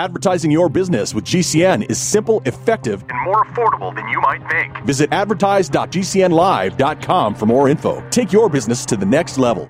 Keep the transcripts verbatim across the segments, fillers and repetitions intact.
Advertising your business with G C N is simple, effective, and more affordable than you might think. Visit advertise dot g c n live dot com for more info. Take your business to the next level.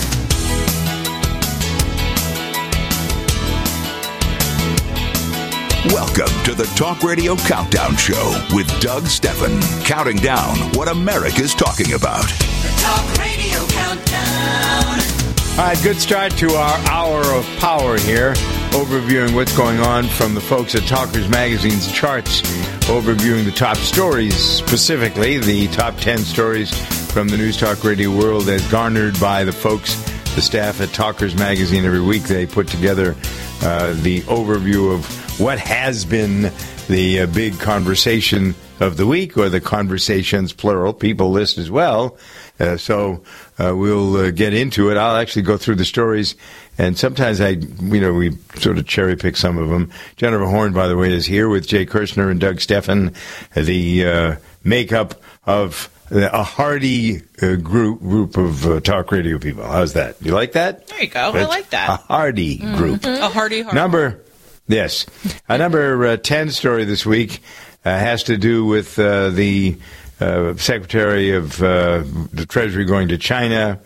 Welcome to the Talk Radio Countdown Show with Doug Steffen, counting down what America's talking about. The Talk Radio Countdown. All right, good start to our hour of power here, overviewing what's going on from the folks at Talkers Magazine's charts, overviewing the top stories, specifically the top ten stories from the News Talk Radio world as garnered by the folks, the staff at Talkers Magazine. Every week they put together uh, the overview of what has been the uh, big conversation of the week, or the conversations, plural, people list as well. Uh, so uh, we'll uh, get into it. I'll actually go through the stories, and sometimes I, you know, we sort of cherry pick some of them. Jennifer Horn, by the way, is here with Jay Kirshner and Doug Steffen, the uh, makeup of a hearty uh, group group of uh, talk radio people. How's that? You like that? There you go. That's I like that. A hearty mm-hmm. group. A hearty heart. Number, yes. A number uh, ten story this week uh, has to do with uh, the uh, Secretary of uh, the Treasury going to China,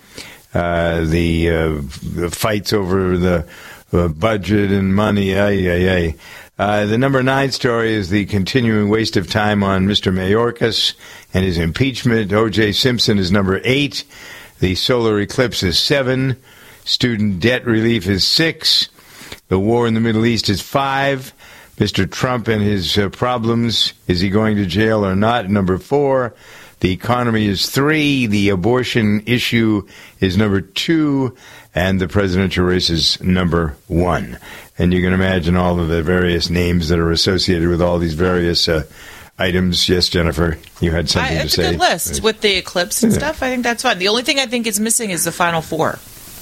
uh, the, uh, the fights over the uh, budget and money. Ay, ay, ay. Uh, the number nine story is the continuing waste of time on Mister Mayorkas and his impeachment. O J. Simpson is number eight. The solar eclipse is seven. Student debt relief is six. The war in the Middle East is five. Mister Trump and his uh, problems. Is he going to jail or not? Number four. The economy is three. The abortion issue is number two. And the presidential race is number one. And you can imagine all of the various names that are associated with all these various uh, items. Yes, Jennifer, you had something I, to it's say. It's a good list with the eclipse and yeah. stuff. I think that's fine. The only thing I think is missing is the final four.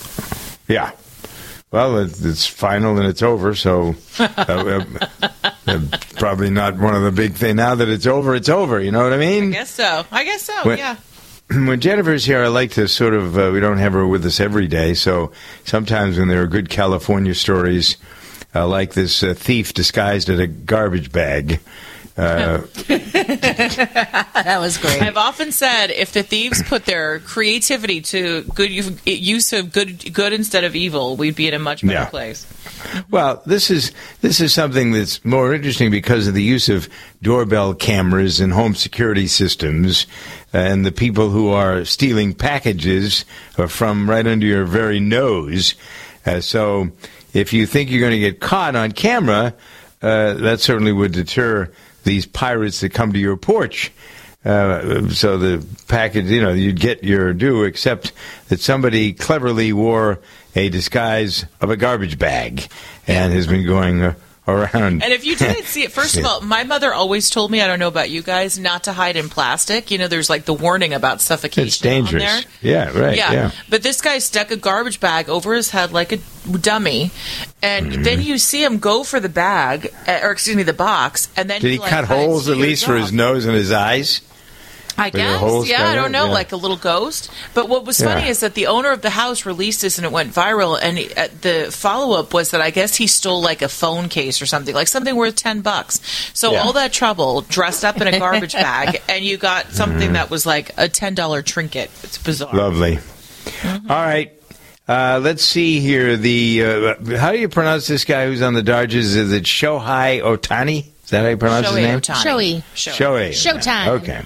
Yeah. Well, it's final and it's over, so uh, uh, probably not one of the big things. Now that it's over, it's over. You know what I mean? I guess so. I guess so, when, yeah. When Jennifer's here, I like to sort of, uh, we don't have her with us every day, so sometimes when there are good California stories, uh, like this uh, thief disguised as a garbage bag. Uh, that was great. I've often said if the thieves put their creativity to good use of good good instead of evil, we'd be in a much better yeah. place. Well, this is this is something that's more interesting because of the use of doorbell cameras and home security systems, and the people who are stealing packages from right under your very nose. Uh, so if you think you're going to get caught on camera, uh, that certainly would deter these pirates that come to your porch. Uh, so the package, you know, you'd get your due, except that somebody cleverly wore a disguise of a garbage bag and has been going uh, around. And if you didn't see it, first of all, my mother always told me, I don't know about you guys, not to hide in plastic. You know, there's like the warning about suffocation. It's dangerous. On there. Yeah, right. Yeah. yeah. But this guy stuck a garbage bag over his head like a dummy, and mm-hmm. then you see him go for the bag, or excuse me, the box, and then did he, he like, cut holes at least for off. his nose and his eyes? I guess, yeah, I don't know, yeah. like a little ghost. But what was funny yeah. is that the owner of the house released this and it went viral, and he, uh, the follow-up was that I guess he stole like a phone case or something, like something worth ten bucks. So yeah. all that trouble, dressed up in a garbage bag, and you got something mm-hmm. that was like a ten dollar trinket. It's bizarre. Lovely. Mm-hmm. All right. Uh, let's see here. The uh, how do you pronounce this guy who's on the Dodgers? Is it Shohei Ohtani? Is that how you pronounce Shohei his name? Ohtani. Shohei. Shohei. Showtime. Okay.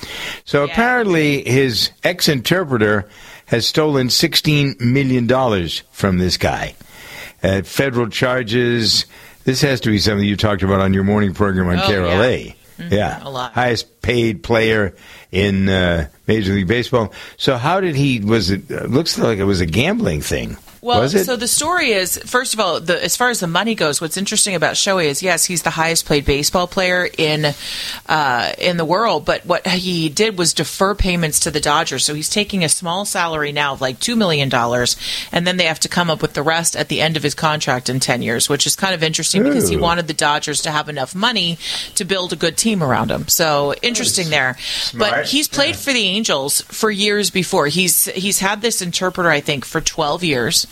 So yeah. apparently his ex-interpreter has stolen sixteen million dollars from this guy. Uh, federal charges. This has to be something you talked about on your morning program on oh, K R L A. Yeah. Mm-hmm. yeah. A lot. Highest paid player in uh, Major League Baseball. So how did he, was it, uh, looks like it was a gambling thing. Well, was it? So the story is, first of all, the, as far as the money goes, what's interesting about Shohei is, yes, he's the highest paid baseball player in uh, in the world, but what he did was defer payments to the Dodgers. So he's taking a small salary now of like two million dollars, and then they have to come up with the rest at the end of his contract in ten years, which is kind of interesting Ooh. because he wanted the Dodgers to have enough money to build a good team around him. So interesting there. Smart. But he's played yeah. for the Angels for years before. He's, he's had this interpreter, I think, for twelve years.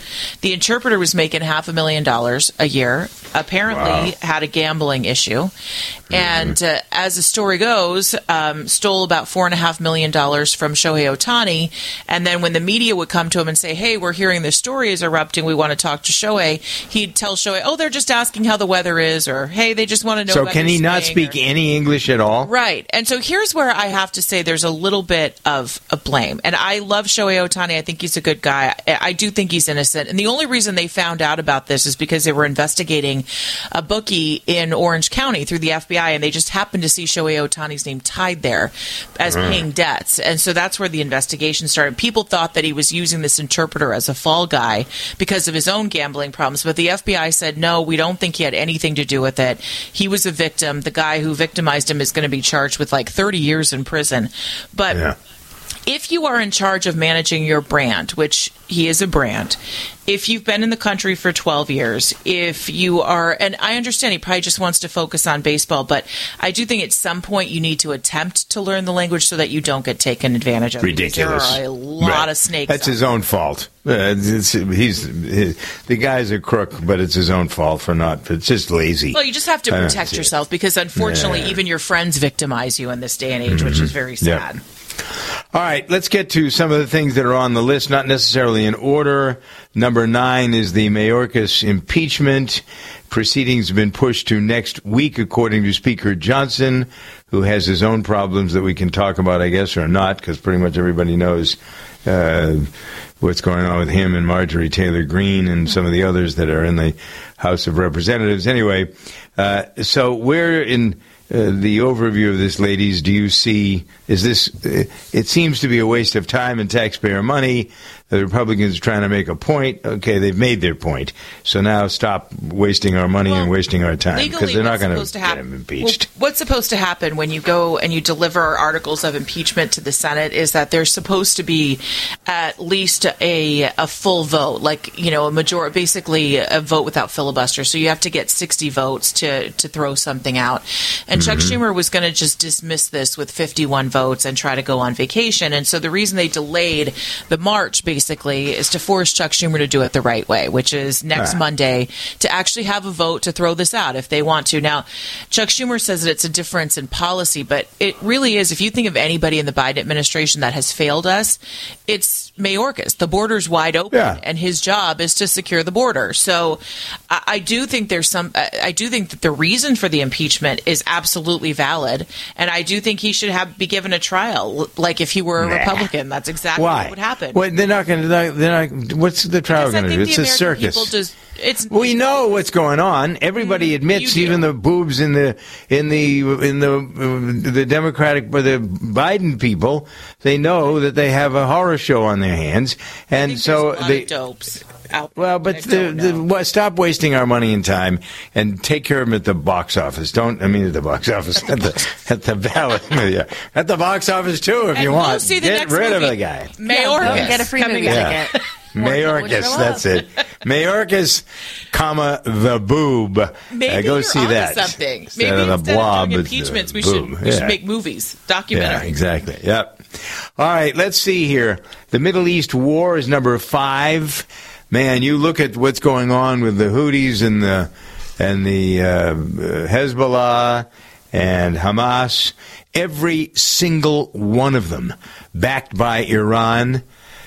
The interpreter was making half a million dollars a year, apparently wow. had a gambling issue, mm-hmm. and uh, as the story goes, um, stole about four and a half million dollars from Shohei Ohtani, and then when the media would come to him and say, hey, we're hearing this story is erupting, we want to talk to Shohei, he'd tell Shohei, oh, they're just asking how the weather is, or hey, they just want to know so about can he not speak or, any English at all? Right. And so here's where I have to say there's a little bit of a blame. And I love Shohei Ohtani. I think he's a good guy. I do think he's innocent. And the only reason they found out about this is because they were investigating a bookie in Orange County through the F B I, and they just happened to see Shohei Ohtani's name tied there as mm. paying debts. And so that's where the investigation started. People thought that he was using this interpreter as a fall guy because of his own gambling problems. But the F B I said, no, we don't think he had anything to do with it. He was a victim. The guy who victimized him is going to be charged with like thirty years in prison. But yeah. if you are in charge of managing your brand, which he is a brand, if you've been in the country for twelve years, if you are, and I understand he probably just wants to focus on baseball, but I do think at some point you need to attempt to learn the language so that you don't get taken advantage of. Ridiculous. There are a lot right. of snakes. That's his own fault. Uh, it's, he's his, the guy's a crook, but it's his own fault for not. It's just lazy. Well, you just have to protect yourself because, unfortunately, yeah. even your friends victimize you in this day and age, mm-hmm. which is very sad. Yep. All right, let's get to some of the things that are on the list, not necessarily in order. Number nine is the Mayorkas impeachment. Proceedings have been pushed to next week, according to Speaker Johnson, who has his own problems that we can talk about, I guess, or not, because pretty much everybody knows uh, what's going on with him and Marjorie Taylor Greene and some of the others that are in the House of Representatives. Anyway, uh, so we're in... Uh, the overview of this, ladies, do you see, is this, uh, it seems to be a waste of time and taxpayer money. The Republicans are trying to make a point. Okay, they've made their point. So now stop wasting our money well, and wasting our time because they're not going to get him impeached. Well, what's supposed to happen when you go and you deliver articles of impeachment to the Senate is that there's supposed to be at least a a full vote, like, you know, a majority, basically a vote without filibuster. So you have to get sixty votes to, to throw something out. And mm-hmm. Chuck Schumer was going to just dismiss this with fifty-one votes and try to go on vacation. And so the reason they delayed the March, basically, Basically, is to force Chuck Schumer to do it the right way, which is next ah. Monday to actually have a vote to throw this out if they want to. Now, Chuck Schumer says that it's a difference in policy, but it really is. If you think of anybody in the Biden administration that has failed us, it's Mayorkas. The border's wide open, yeah. and his job is to secure the border. So I, I do think there's some. I do think that the reason for the impeachment is absolutely valid, and I do think he should have be given a trial, like if he were a nah. Republican. That's exactly Why? what would happen. Well, they're not going to. They're not. What's the trial going to do? It's a circus. Just, it's, we know what's going on. Everybody admits, even the boobs in the in the in the uh, the Democratic, but the Biden people, they know that they have a horror show on their hands, and I think so there's a lot they. Of dopes. Out well, but the, the, well, stop wasting our money and time, and take care of them at the box office. Don't I mean at the box office at the at the ballot, yeah, at the box office too if and you we'll want. See the Get next rid movie. of the guy. Mayorkas, yeah, get a free movie yeah. ticket. Mayorkas, that's it. Mayorkas, comma the boob. Maybe uh, go you're see onto that. Something. Instead Maybe of the instead blob, of doing it's the impeachments, we boob. should we yeah. should make movies, documentaries. Yeah, exactly. Yep. All right, let's see here. The Middle East war is number five. Man, you look at what's going on with the Houthis and the and the uh, Hezbollah and Hamas. Every single one of them backed by Iran.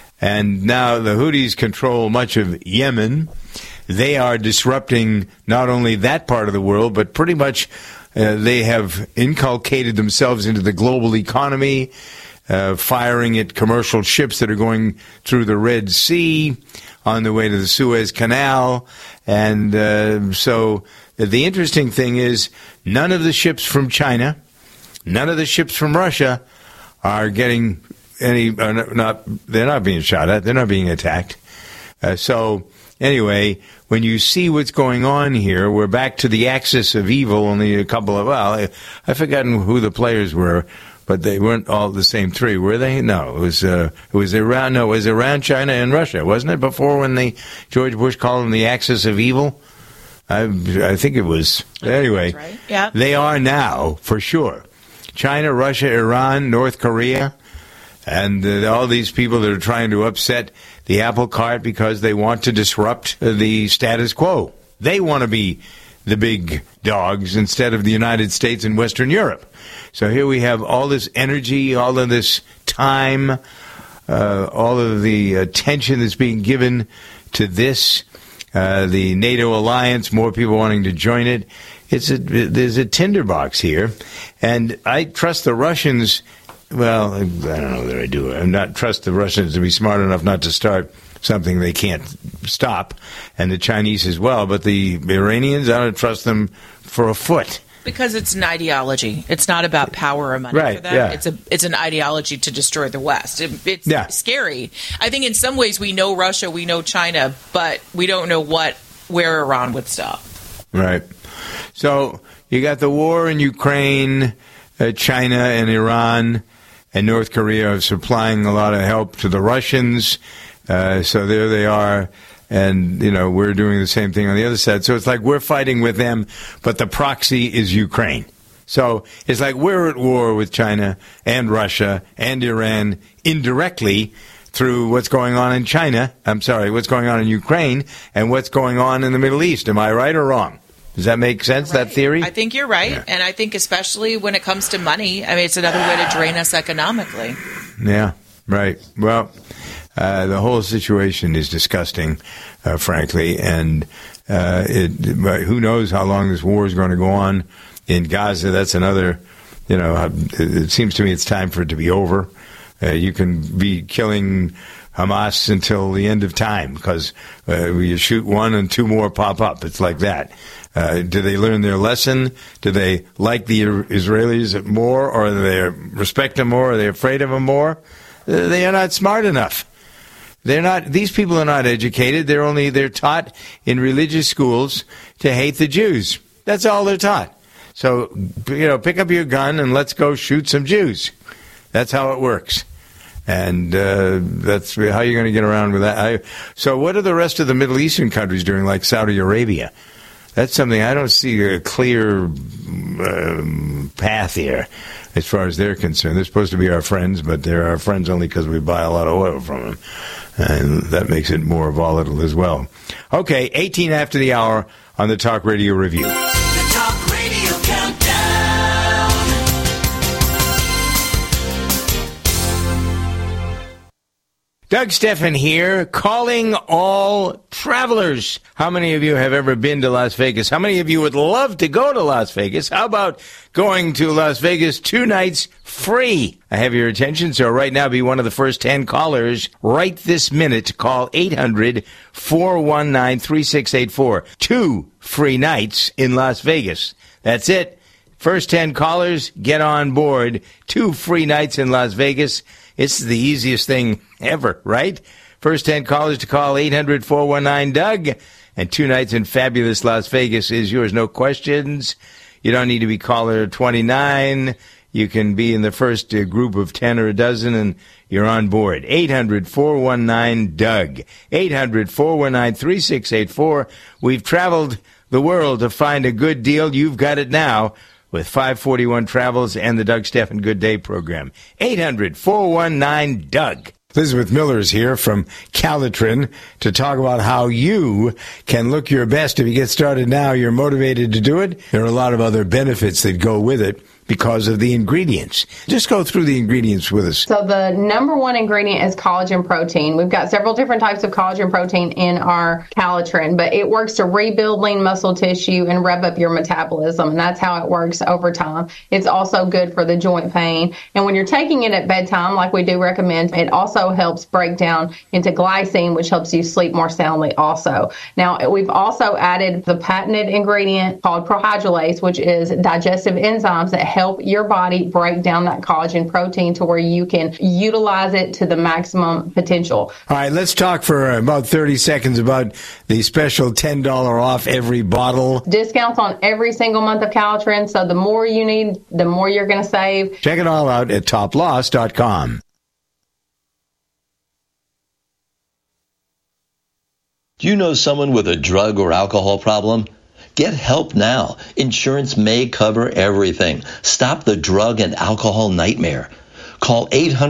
And now the Houthis control much of Yemen. They are disrupting not only that part of the world, but pretty much uh, they have inculcated themselves into the global economy, uh, firing at commercial ships that are going through the Red Sea on the way to the Suez Canal. And uh, so the interesting thing is none of the ships from China, none of the ships from Russia are getting any, are not, they're not being shot at, they're not being attacked. Uh, so anyway, when you see what's going on here, we're back to the axis of evil, only a couple of, well, I, I've forgotten who the players were, but they weren't all the same three, were they? No, it was uh, it was Iran. No, it was Iran, China, and Russia, wasn't it? Before, when the George Bush called them the axis of evil, I I think it was. Anyway, right. Yeah. They are now for sure. China, Russia, Iran, North Korea, and uh, all these people that are trying to upset the apple cart because they want to disrupt the status quo. They want to be the big dogs instead of the United States and Western Europe. So here we have all this energy, all of this time, uh, all of the attention that's being given to this, uh, the NATO alliance, more people wanting to join it. It's a, there's a tinderbox here, and I trust the Russians. Well, I don't know that I do. I not trust the Russians to be smart enough not to start something they can't stop, and the Chinese as well. But the Iranians, I don't trust them for a foot. Because it's an ideology. It's not about power or money right, for them. Yeah. It's a it's an ideology to destroy the West. It, it's yeah. scary. I think in some ways we know Russia, we know China, but we don't know what where Iran would stop. Right. So you got the war in Ukraine, uh, China and Iran and North Korea are supplying a lot of help to the Russians. Uh, so there they are. And, you know, we're doing the same thing on the other side. So it's like we're fighting with them, but the proxy is Ukraine. So it's like we're at war with China and Russia and Iran indirectly through what's going on in China. I'm sorry, what's going on in Ukraine and what's going on in the Middle East. Am I right or wrong? Does that make sense, right. that theory? I think you're right. Yeah. And I think especially when it comes to money, I mean, it's another way to drain us economically. Yeah, right. Well, uh, the whole situation is disgusting, uh, frankly. And uh, it, who knows how long this war is going to go on in Gaza. That's another, you know, it seems to me it's time for it to be over. Uh, you can be killing Hamas until the end of time because uh, you shoot one and two more pop up. It's like that. Uh, do they learn their lesson? Do they like the Israelis more, or do they respect them more? Are they afraid of them more? Uh, they are not smart enough. They're not. These people are not educated. They're only they're taught in religious schools to hate the Jews. That's all they're taught. So, you know, pick up your gun and let's go shoot some Jews. That's how it works. And uh, that's how you're going to get around with that. I, so what are the rest of the Middle Eastern countries doing, like Saudi Arabia? That's something I don't see a clear um, path here as far as they're concerned. They're supposed to be our friends, but they're our friends only because we buy a lot of oil from them. And that makes it more volatile as well. Okay, eighteen after the hour on the Talk Radio Review. The Talk Radio Countdown. Doug Steffen here, calling all travelers. How many of you have ever been to Las Vegas? How many of you would love to go to Las Vegas? How about going to Las Vegas two nights free? I have your attention, so right now be one of the first ten callers right this minute to call eight hundred, four one nine, three six eight four. Two free nights in Las Vegas. That's it. First ten callers, get on board. Two free nights in Las Vegas. It's the easiest thing ever, right? First ten callers to call eight hundred, four one nine, Doug. And two nights in fabulous Las Vegas is yours. No questions. You don't need to be caller twenty-nine. You can be in the first uh, group of ten or a dozen, and you're on board. eight hundred, four one nine, Doug. eight hundred, four one nine, three six eight four. We've traveled the world to find a good deal. You've got it now with five forty-one Travels and the Doug Steffen Good Day program. eight hundred, four one nine, Doug. Elizabeth Miller is here from Calitrin to talk about how you can look your best. If you get started now, you're motivated to do it. There are a lot of other benefits that go with it because of the ingredients. Just go through the ingredients with us. So the number one ingredient is collagen protein. We've got several different types of collagen protein in our Calitrin, but it works to rebuild lean muscle tissue and rev up your metabolism, and that's how it works over time. It's also good for the joint pain. And when you're taking it at bedtime, like we do recommend, it also helps break down into glycine, which helps you sleep more soundly also. Now, we've also added the patented ingredient called prohydrolase, which is digestive enzymes that help your body break down that collagen protein to where you can utilize it to the maximum potential. All right, let's talk for about thirty seconds about the special ten dollars off every bottle. Discounts on every single month of Calitrin, so the more you need, the more you're going to save. Check it all out at top loss dot com. Do you know someone with a drug or alcohol problem? Get help now. Insurance may cover everything. Stop the drug and alcohol nightmare. Call eight hundred, two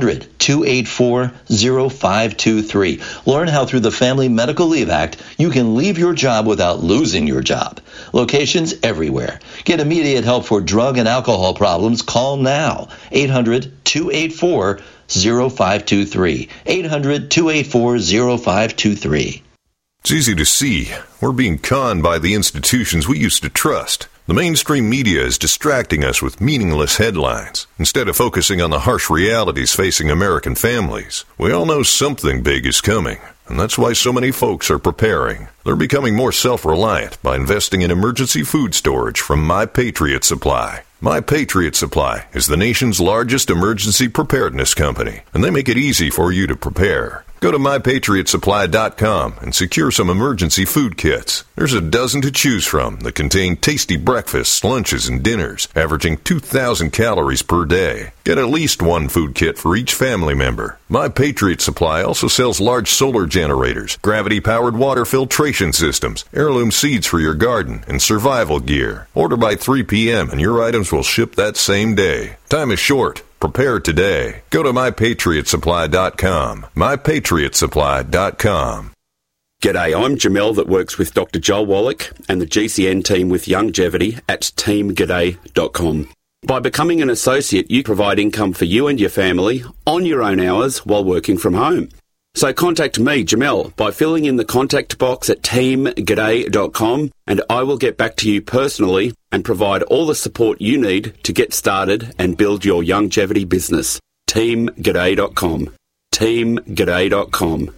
two eight four, zero five two three. Learn how through the Family Medical Leave Act, you can leave your job without losing your job. Locations everywhere. Get immediate help for drug and alcohol problems. Call now. eight hundred, two eight four, zero five two three. eight hundred, two eight four, zero five two three. It's easy to see. We're being conned by the institutions we used to trust. The mainstream media is distracting us with meaningless headlines instead of focusing on the harsh realities facing American families. We all know something big is coming, and that's why so many folks are preparing. They're becoming more self-reliant by investing in emergency food storage from My Patriot Supply. My Patriot Supply is the nation's largest emergency preparedness company, and they make it easy for you to prepare. Go to my patriot supply dot com and secure some emergency food kits. There's a dozen to choose from that contain tasty breakfasts, lunches, and dinners, averaging two thousand calories per day. Get at least one food kit for each family member. My Patriot Supply also sells large solar generators, gravity-powered water filtration systems, heirloom seeds for your garden, and survival gear. Order by three p.m. and your items will ship that same day. Time is short. Prepare today. Go to my patriot supply dot com. my patriot supply dot com. G'day, I'm Jamel that works with Doctor Joel Wallach and the G C N team with Longevity at team g'day dot com. By becoming an associate, you provide income for you and your family on your own hours while working from home. So contact me, Jamel, by filling in the contact box at team g'day dot com, and I will get back to you personally and provide all the support you need to get started and build your longevity business. team g'day dot com. team g'day dot com.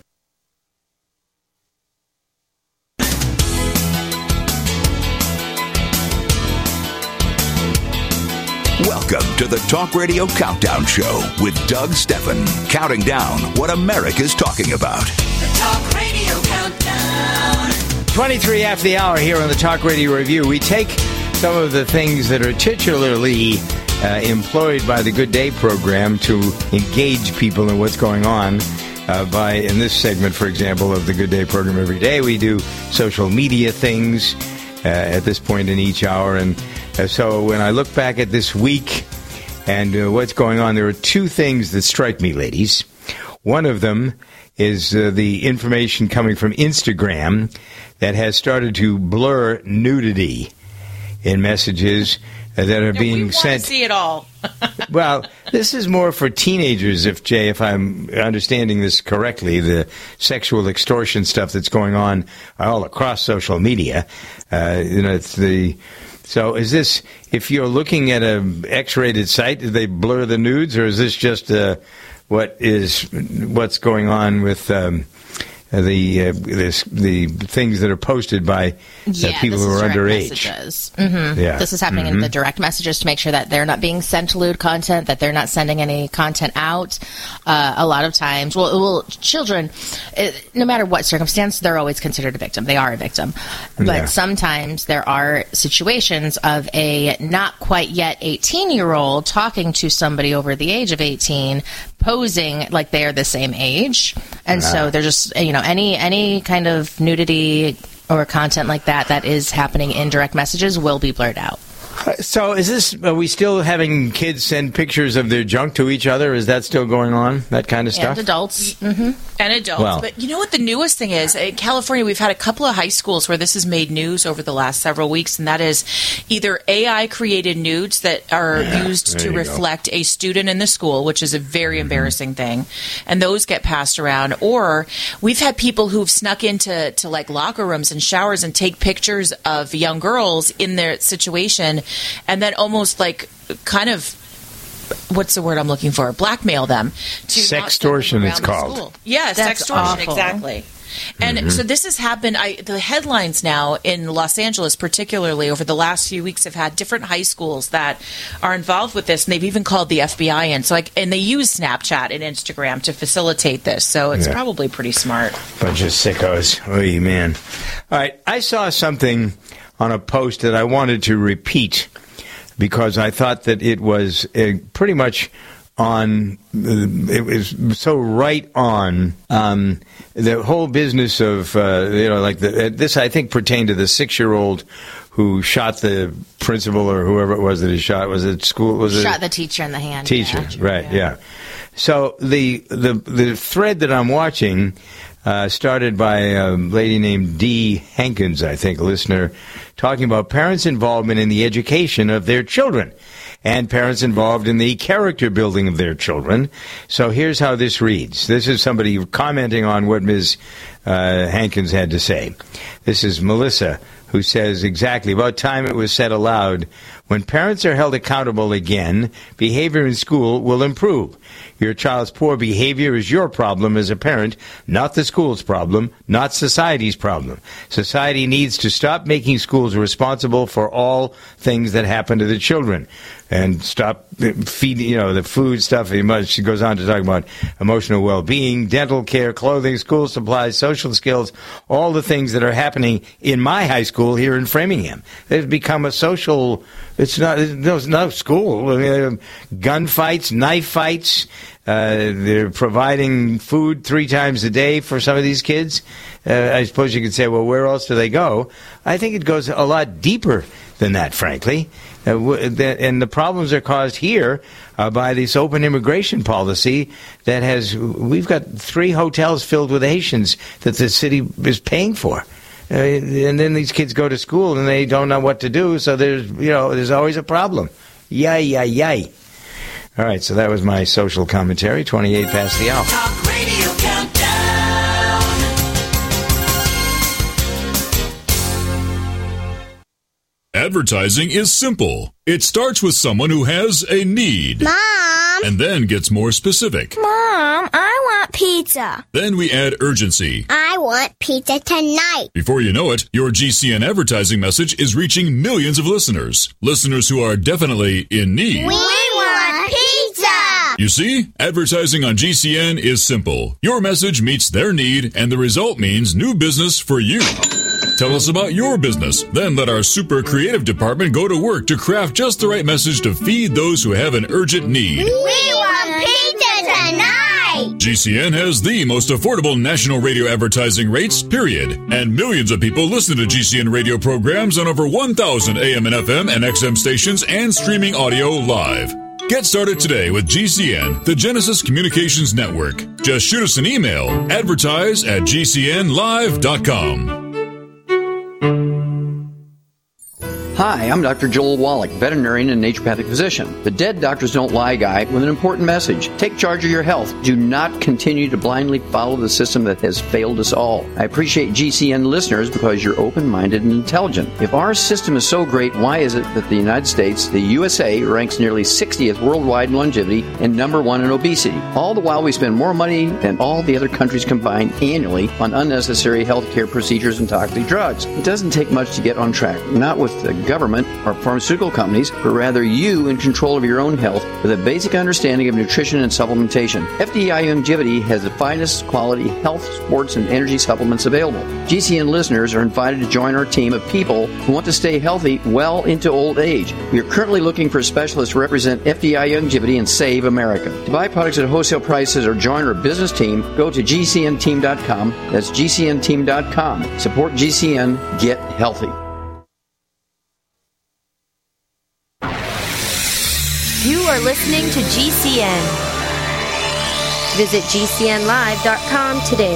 Welcome to the Talk Radio Countdown Show with Doug Stephan, counting down what America's talking about. The Talk Radio Countdown. twenty-three after the hour here on the Talk Radio Review. We take some of the things that are titularly uh, employed by the Good Day program to engage people in what's going on. Uh, by in this segment, for example, of the Good Day program every day, we do social media things uh, at this point in each hour. And uh, so when I look back at this week and uh, what's going on, there are two things that strike me, ladies. One of them is uh, the information coming from Instagram that has started to blur nudity in messages uh, that are Yeah, being we sent. See it all. Well, this is more for teenagers, if Jay, if I'm understanding this correctly, the sexual extortion stuff that's going on all across social media. Uh, you know, it's the. So is this, if you're looking at a X-rated site, do they blur the nudes, or is this just uh, what is what's going on with um, the uh, this, the things that are posted by uh, yeah, people this who is are direct underage? Messages. Mm-hmm. Yeah. This is happening Mm-hmm. in the direct messages to make sure that they're not being sent lewd content, that they're not sending any content out. Uh, a lot of times, well, well children, it, no matter what circumstance, they're always considered a victim. They are a victim. But Yeah. sometimes there are situations of a not quite yet eighteen-year-old talking to somebody over the age of eighteen, posing like they are the same age. And so they're just, you know, any any kind of nudity or content like that that is happening in direct messages will be blurred out. So is this, are we still having kids send pictures of their junk to each other? Is that still going on, that kind of stuff? And adults. Mm-hmm. And adults. Well- But you know what the newest thing is? In California, we've had a couple of high schools where this has made news over the last several weeks, and that is either A I-created nudes that are used there to you go. reflect a student in the school, which is a very embarrassing thing, and those get passed around, or we've had people who've snuck into to like locker rooms and showers and take pictures of young girls in their situation, and then almost like kind of, what's the word I'm looking for? Blackmail them. To not send them Sextortion, around it's the called. school. Yes, That's sextortion, awful. exactly. And Mm-hmm. so this has happened. I, the headlines now in Los Angeles, particularly over the last few weeks, have had different high schools that are involved with this, and they've even called the F B I in. So, like, and they use Snapchat and Instagram to facilitate this. So it's Yeah. probably pretty smart. Bunch of sickos. Oh, man. All right. I saw something on a post that I wanted to repeat because I thought that it was uh, pretty much on, it was so right on um, the whole business of, uh, you know, like the, this, I think, pertained to the six-year-old who shot the principal or whoever it was that he shot. Was it school? Was it shot the teacher in the hand? Teacher, yeah. right? Yeah. yeah. So the the the thread that I'm watching uh, started by a lady named Dee Hankins, I think, a listener, talking about parents' involvement in the education of their children and parents involved in the character building of their children. So here's how this reads. This is somebody commenting on what Miz Uh, Hankins had to say. This is Melissa, who says exactly, about time it was said aloud, when parents are held accountable again, behavior in school will improve. Your child's poor behavior is your problem as a parent, not the school's problem, not society's problem. Society needs to stop making schools responsible for all things that happen to the children and stop feeding, you know, the food stuff. She goes on to talk about emotional well-being, dental care, clothing, school supplies, social skills, all the things that are happening in my high school here in Framingham. They've become a social, it's not, it's no school. I mean, gunfights, knife fights. Uh, they're providing food three times a day for some of these kids. Uh, I suppose you could say, well, where else do they go? I think it goes a lot deeper than that, frankly. Uh, w- that, and the problems are caused here uh, by this open immigration policy that has, we've got three hotels filled with Haitians that the city is paying for. Uh, and then these kids go to school and they don't know what to do, so there's, you know, there's always a problem. Yay, yay, yay. All right, so that was my social commentary, twenty-eight past the hour. Talk Radio Countdown. Advertising is simple. It starts with someone who has a need. Mom! And then gets more specific. Mom, I want pizza. Then we add urgency. I want pizza tonight. Before you know it, your G C N advertising message is reaching millions of listeners. Listeners who are definitely in need. We want pizza! You see, advertising on G C N is simple. Your message meets their need, and the result means new business for you. Tell us about your business. Then let our super creative department go to work to craft just the right message to feed those who have an urgent need. We want pizza tonight! G C N has the most affordable national radio advertising rates, period. And millions of people listen to G C N radio programs on over one thousand A M and F M and X M stations and streaming audio live. Get started today with G C N, the Genesis Communications Network. Just shoot us an email, advertise at g c n live dot com. Hi, I'm Doctor Joel Wallach, veterinarian and naturopathic physician. The Dead Doctors Don't Lie guy with an important message. Take charge of your health. Do not continue to blindly follow the system that has failed us all. I appreciate G C N listeners because you're open-minded and intelligent. If our system is so great, why is it that the United States, the U S A, ranks nearly sixtieth worldwide in longevity and number one in obesity? All the while we spend more money than all the other countries combined annually on unnecessary healthcare procedures and toxic drugs. It doesn't take much to get on track. Not with the government or pharmaceutical companies, but rather you in control of your own health with a basic understanding of nutrition and supplementation. F D I Longevity has the finest quality health, sports, and energy supplements available. G C N listeners are invited to join our team of people who want to stay healthy well into old age. We are currently looking for specialists to represent F D I Longevity and save America. To buy products at wholesale prices or join our business team, go to g c n team dot com. That's g c n team dot com. Support G C N. Get healthy. You are listening to G C N. Visit g c n live dot com today.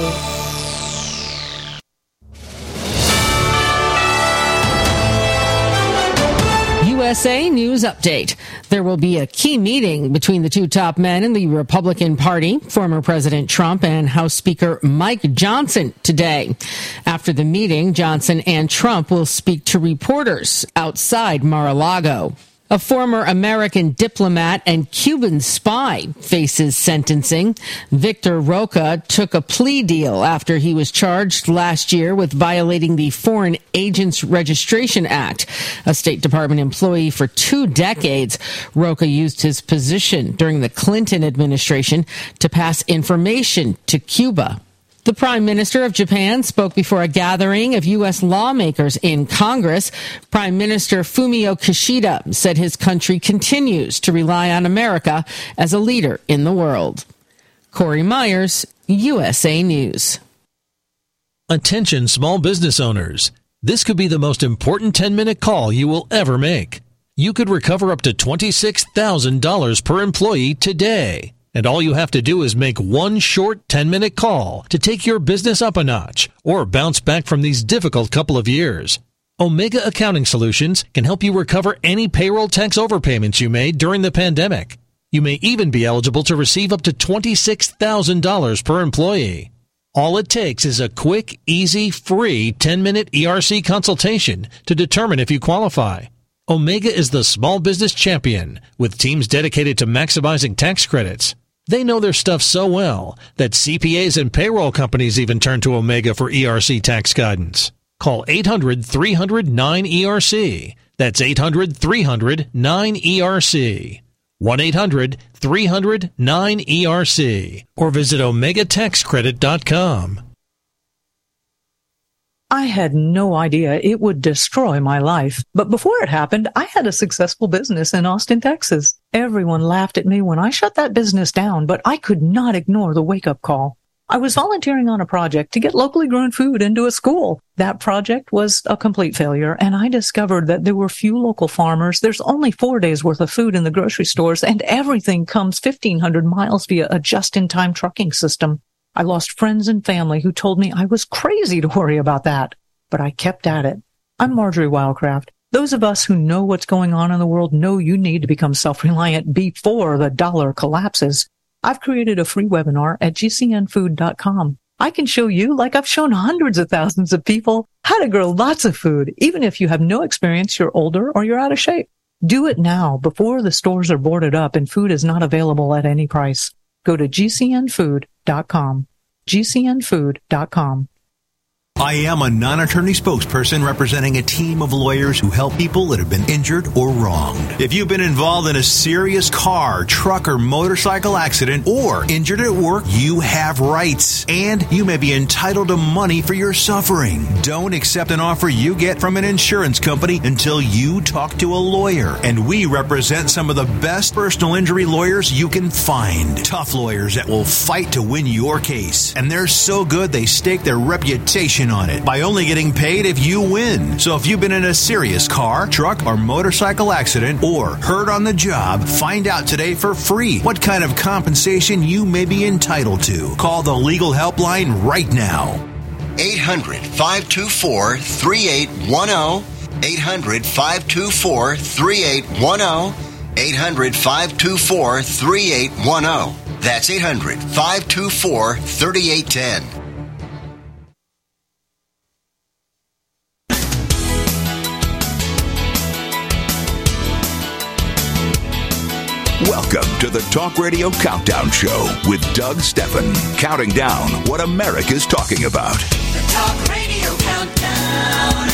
U S A News Update. There will be a key meeting between the two top men in the Republican Party, former President Trump and House Speaker Mike Johnson, today. After the meeting, Johnson and Trump will speak to reporters outside Mar-a-Lago. A former American diplomat and Cuban spy faces sentencing. Victor Roca took a plea deal after he was charged last year with violating the Foreign Agents Registration Act. A State Department employee for two decades, Roca used his position during the Clinton administration to pass information to Cuba. The Prime Minister of Japan spoke before a gathering of U S lawmakers in Congress. Prime Minister Fumio Kishida said his country continues to rely on America as a leader in the world. Corey Myers, U S A News. Attention small business owners. This could be the most important ten-minute call you will ever make. You could recover up to twenty-six thousand dollars per employee today. And all you have to do is make one short ten-minute call to take your business up a notch or bounce back from these difficult couple of years. Omega Accounting Solutions can help you recover any payroll tax overpayments you made during the pandemic. You may even be eligible to receive up to twenty-six thousand dollars per employee. All it takes is a quick, easy, free ten-minute E R C consultation to determine if you qualify. Omega is the small business champion with teams dedicated to maximizing tax credits. They know their stuff so well that C P As and payroll companies even turn to Omega for E R C tax guidance. Call eight hundred, three hundred, nine E R C. That's eight hundred, three hundred, nine E R C. one eight hundred, three hundred, nine E R C. Or visit omega tax credit dot com. I had no idea it would destroy my life. But before it happened, I had a successful business in Austin, Texas. Everyone laughed at me when I shut that business down, but I could not ignore the wake-up call. I was volunteering on a project to get locally grown food into a school. That project was a complete failure, and I discovered that there were few local farmers. There's only four days worth of food in the grocery stores, and everything comes fifteen hundred miles via a just-in-time trucking system. I lost friends and family who told me I was crazy to worry about that, but I kept at it. I'm Marjorie Wildcraft. Those of us who know what's going on in the world know you need to become self-reliant before the dollar collapses. I've created a free webinar at G C N food dot com. I can show you, like I've shown hundreds of thousands of people, how to grow lots of food, even if you have no experience, you're older, or you're out of shape. Do it now before the stores are boarded up and food is not available at any price. Go to G C N food dot com. G C N food dot com. I am a non-attorney spokesperson representing a team of lawyers who help people that have been injured or wronged. If you've been involved in a serious car, truck, or motorcycle accident or injured at work, you have rights, and you may be entitled to money for your suffering. Don't accept an offer you get from an insurance company until you talk to a lawyer, and we represent some of the best personal injury lawyers you can find. Tough lawyers that will fight to win your case, and they're so good they stake their reputation on it by only getting paid if you win. So if you've been in a serious car, truck, or motorcycle accident or hurt on the job, find out today for free what kind of compensation you may be entitled to. Call the legal helpline right now. eight hundred, five two four, three eight one zero. eight hundred, five two four, three eight one zero. eight hundred, five two four, three eight one zero. That's eight hundred, five two four, three eight one zero. Welcome to the Talk Radio Countdown Show with Doug Stephan, counting down what America's talking about. The Talk Radio Countdown.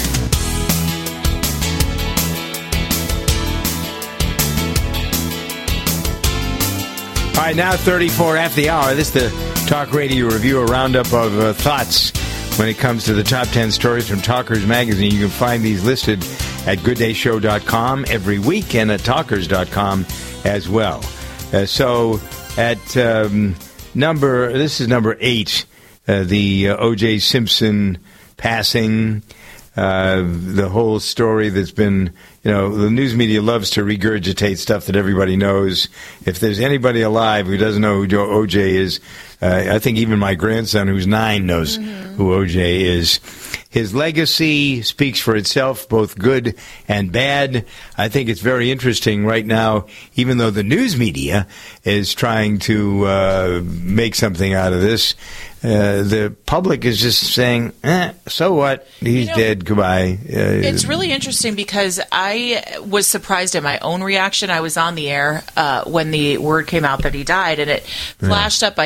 All right, now thirty-four after the hour. This is the Talk Radio Review, a roundup of uh, thoughts when it comes to the top ten stories from Talkers Magazine. You can find these listed at good day show dot com every week and at talkers dot com as well. Uh, so at um, number, this is number eight, uh, the uh, O J. Simpson passing, uh, the whole story that's been, you know, the news media loves to regurgitate stuff that everybody knows. If there's anybody alive who doesn't know who O J is, uh, I think even my grandson, who's nine, knows mm-hmm. who O J is. His legacy speaks for itself, both good and bad. I think it's very interesting right now, even though the news media is trying to uh, make something out of this. Uh, the public is just saying, eh, so what? He's you know, dead. Goodbye. Uh, it's really interesting because I was surprised at my own reaction. I was on the air uh, when the word came out that he died, and it flashed yeah. up. I get breaking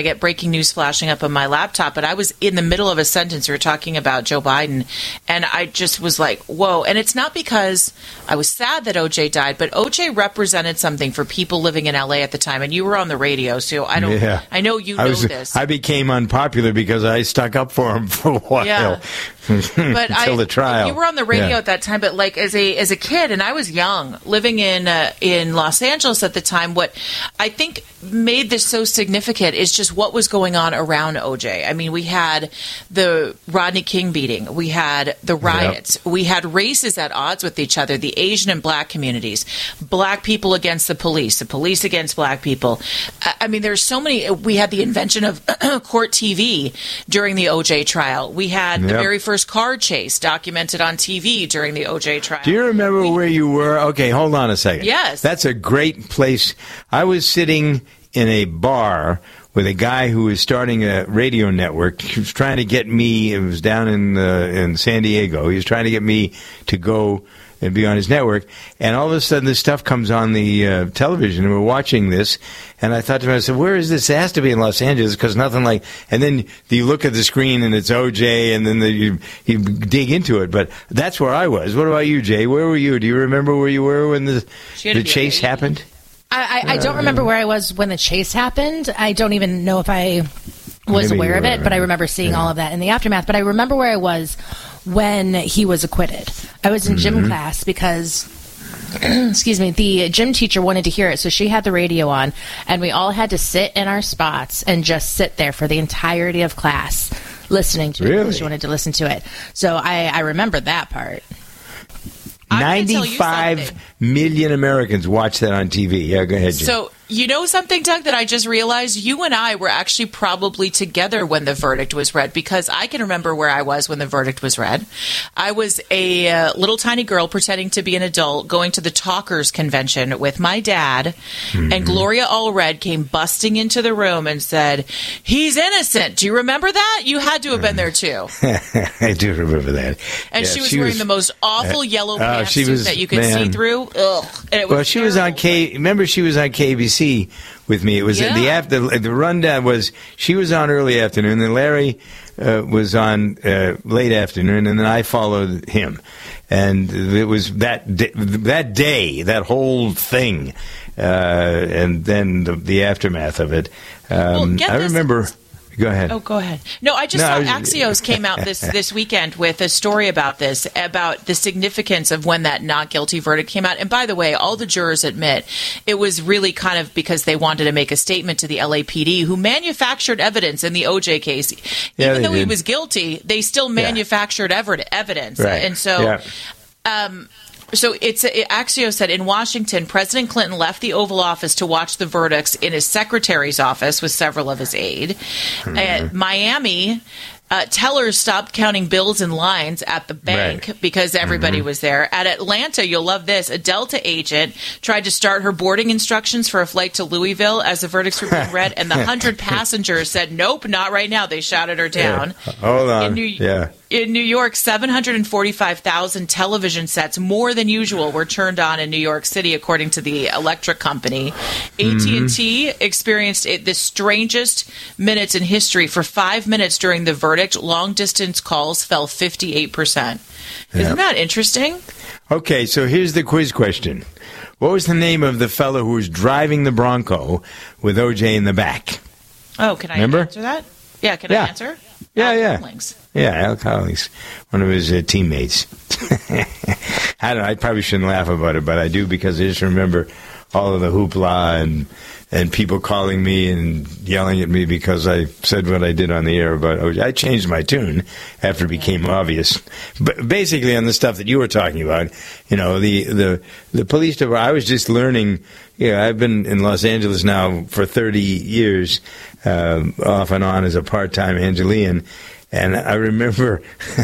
breaking news flashing up on my laptop, but I was in the middle of a sentence. We were talking about Joe Biden, and I just was like, whoa. And it's not because I was sad that O J died, but O J represented something for people living in L A at the time, and you were on the radio, so I don't. Yeah. I know you know I was, this. I became unpopular because I stuck up for him for a while. Yeah. But until I, the trial. You were on the radio Yeah. at that time, but like as a as a kid, and I was young, living in uh, in Los Angeles at the time. What I think made this so significant is just what was going on around O J. I mean, we had the Rodney King beating, we had the riots, yep. we had races at odds with each other, the Asian and black communities, black people against the police, the police against black people. I, I mean, there's so many. We had the invention of court T V during the O J trial. We had yep. the very first car chase documented on T V during the O J trial. Do you remember we, where you were? Okay, hold on a second. Yes. That's a great place. I was sitting in a bar with a guy who was starting a radio network. He was trying to get me, it was down in uh, in San Diego. He was trying to get me to go and be on his network. And all of a sudden, this stuff comes on the uh, television, and we're watching this. And I thought to myself, where is this? It has to be in Los Angeles, because nothing like... And then you look at the screen, and it's O J, and then the, you, you dig into it. But that's where I was. What about you, Jay? Where were you? Do you remember where you were when the, the chase happened? I, I, I don't remember where I was when the chase happened. I don't even know if I was Maybe aware of it, were. but I remember seeing Yeah. all of that in the aftermath. But I remember where I was when he was acquitted. I was in gym Mm-hmm. class because... excuse me, the gym teacher wanted to hear it, so she had the radio on, and we all had to sit in our spots and just sit there for the entirety of class listening to it Really? because she wanted to listen to it. So I, I remember that part. ninety-five million Americans watch that on T V. Yeah, go ahead, Jim. So, you know something, Doug, that I just realized? You and I were actually probably together when the verdict was read, because I can remember where I was when the verdict was read. I was a uh, little tiny girl pretending to be an adult going to the Talkers convention with my dad, Mm-hmm. and Gloria Allred came busting into the room and said, "He's innocent." Do you remember that? You had to have been there, too. I do remember that. And Yeah, she was wearing the most awful uh, yellow uh, she pantsuit was- that you could man. see through. Ugh. And it was Well, she was on K. Remember, she was on K B C with me. It was Yeah. the after the rundown was she was on early afternoon, then Larry uh, was on uh, late afternoon, and then I followed him. And it was that day, that day, that whole thing, uh, and then the, the aftermath of it. Um, Well, get I this- remember. Go ahead. Oh, go ahead. No, I just No, saw I was- Axios came out this, this weekend with a story about this, about the significance of when that not guilty verdict came out. And by the way, all the jurors admit it was really kind of because they wanted to make a statement to the L A P D, who manufactured evidence in the O J case. Yeah, Even they though he did. was guilty, they still manufactured ever- evidence. Right. And so... Yeah. Um, So it's it, Axios said in Washington, President Clinton left the Oval Office to watch the verdicts in his secretary's office with several of his aide. Mm-hmm. At Miami, uh, tellers stopped counting bills and lines at the bank Right. because everybody Mm-hmm. was there. At Atlanta, you'll love this, a Delta agent tried to start her boarding instructions for a flight to Louisville as the verdicts were being read, and the one hundred passengers said, "Nope, not right now." They shouted her down. Yeah. Hold on. In New- yeah. In New York, seven hundred forty-five thousand television sets, more than usual, were turned on in New York City, according to the electric company. A T and T experienced it, the strangest minutes in history. For five minutes during the verdict, long-distance calls fell fifty-eight percent. Isn't Yep. that interesting? Okay, so here's the quiz question. What was the name of the fellow who was driving the Bronco with O J in the back? Oh, can I Remember? answer that? Yeah, can Yeah. I answer? Yeah, Al yeah. Collins. Yeah, Al Collins, one of his uh, teammates. I don't know, I probably shouldn't laugh about it, but I do because I just remember all of the hoopla and and people calling me and yelling at me because I said what I did on the air about O J. I changed my tune after it became obvious. But basically on the stuff that you were talking about, you know, the the, the police department, I was just learning. You know, I've been in Los Angeles now for thirty years, uh, off and on as a part-time Angelian. And I remember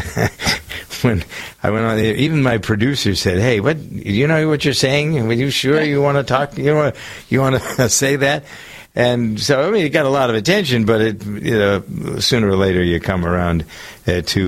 when I went on, even my producer said, "Hey, what? You know what you're saying? Are you sure you want to talk? You want you want to say that?" And so, I mean, it got a lot of attention, but it, you know, sooner or later you come around uh, to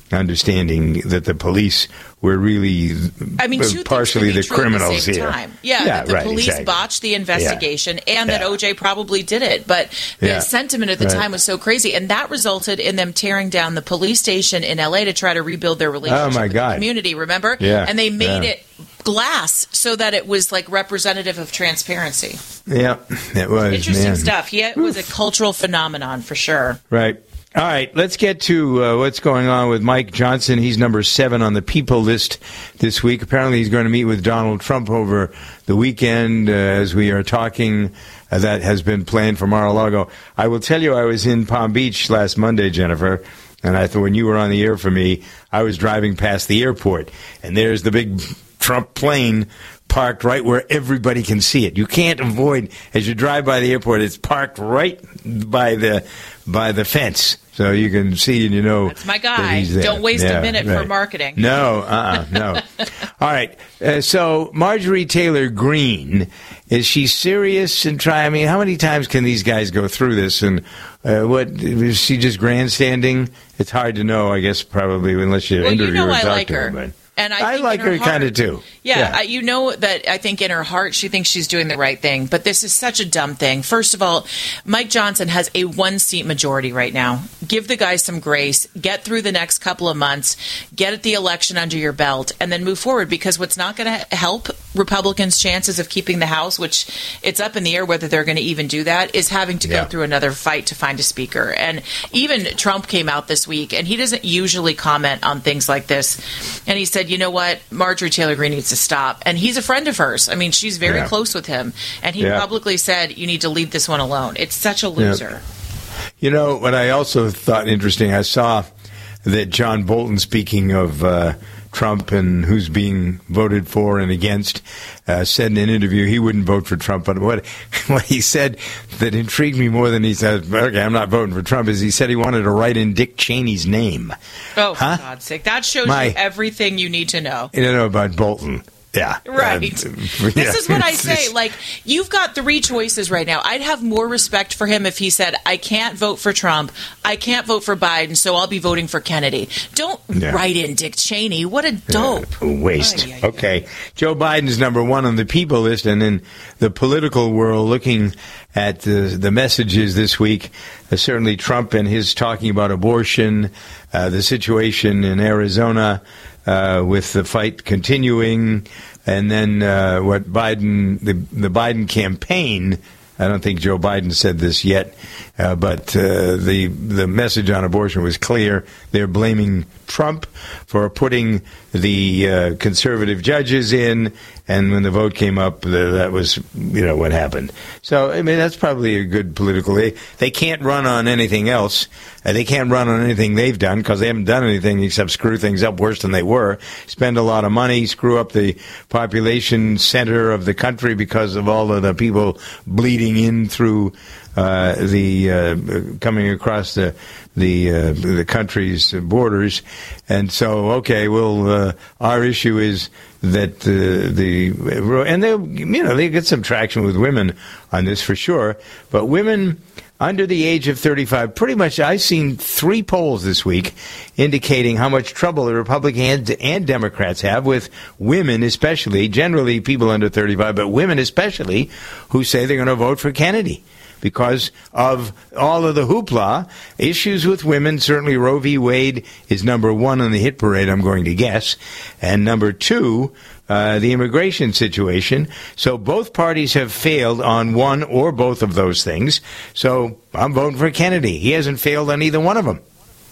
understanding that the police were really I mean, two partially things the can be true criminals at the same here. time. Yeah, yeah that the right, police exactly. botched the investigation yeah. and that yeah. O J probably did it. But the yeah. sentiment at the right. time was so crazy, and that resulted in them tearing down the police station in L A to try to rebuild their relationship oh my with God. the community, remember? Yeah. And they made yeah. it glass so that it was like representative of transparency. Yeah, it was. Interesting man. stuff. He was a cultural phenomenon for sure. Right. All right, let's get to uh, what's going on with Mike Johnson. He's number seven on the people list this week. Apparently, he's going to meet with Donald Trump over the weekend uh, as we are talking. Uh, that has been planned for Mar-a-Lago. I will tell you, I was in Palm Beach last Monday, Jennifer, and I thought when you were on the air for me, I was driving past the airport, and there's the big Trump plane parked right where everybody can see it. You can't avoid, as you drive by the airport, it's parked right by the by the fence. So you can see and you know. That's my that guy. he's there. Don't waste yeah, a minute right. for marketing. No, uh-uh, no. All right. Uh, so Marjorie Taylor Greene, is she serious and try? I mean, how many times can these guys go through this? And uh, what is she just grandstanding? It's hard to know, I guess, probably unless you well, interview you know her and I talk like to her. her. But. And I, I think like in her, her heart, kind of too. Yeah, yeah. I, you know that I think in her heart she thinks she's doing the right thing, but this is such a dumb thing. First of all, Mike Johnson has a one-seat majority right now. Give the guy some grace. Get through the next couple of months. Get the election under your belt, and then move forward. Because what's not going to help Republicans' chances of keeping the House, which it's up in the air whether they're going to even do that, is having to yeah. go through another fight to find a speaker. And even Trump came out this week, and he doesn't usually comment on things like this. And he said, you know what? Marjorie Taylor Greene needs to stop. And he's a friend of hers. I mean, she's very yeah. close with him. And he yeah. publicly said, you need to leave this one alone. It's such a loser. Yeah. You know, what I also thought interesting, I saw that John Bolton, speaking of uh, Trump and who's being voted for and against, uh, said in an interview he wouldn't vote for Trump. But what, what he said that intrigued me more than he said, okay, I'm not voting for Trump, is he said he wanted to write in Dick Cheney's name. Oh, for huh? God's sake. That shows My, you everything you need to know. You don't know about Bolton. Yeah. Right. Uh, this yeah. is what I say. Like, you've got three choices right now. I'd have more respect for him if he said, I can't vote for Trump, I can't vote for Biden, so I'll be voting for Kennedy. Don't yeah. write in Dick Cheney. What a dope. Yeah, waste. Ay, ay, ay. Okay. Joe Biden's number one on the people list, and in the political world, looking at the, the messages this week, uh, certainly Trump and his talking about abortion, uh, the situation in Arizona, Uh, with the fight continuing, and then uh, what Biden, the, the Biden campaign, I don't think Joe Biden said this yet, uh, but uh, the the message on abortion was clear. They're blaming Trump for putting the uh, conservative judges in, and when the vote came up, the, that was, you know, what happened. So, I mean, that's probably a good political... They, they can't run on anything else. Uh, they can't run on anything they've done because they haven't done anything except screw things up worse than they were, spend a lot of money, screw up the population center of the country because of all of the people bleeding in through uh, the uh, coming across the the uh, the country's borders. And so, okay, well, uh, our issue is that uh, the and they you know they get some traction with women on this for sure, but women under the age of thirty-five, pretty much, I've seen three polls this week indicating how much trouble the Republicans and Democrats have with women, especially, generally people under thirty-five, but women especially, who say they're going to vote for Kennedy because of all of the hoopla. Issues with women, certainly Roe v. Wade is number one on the hit parade, I'm going to guess, and number two, Uh, the immigration situation. So both parties have failed on one or both of those things. So I'm voting for Kennedy. He hasn't failed on either one of them.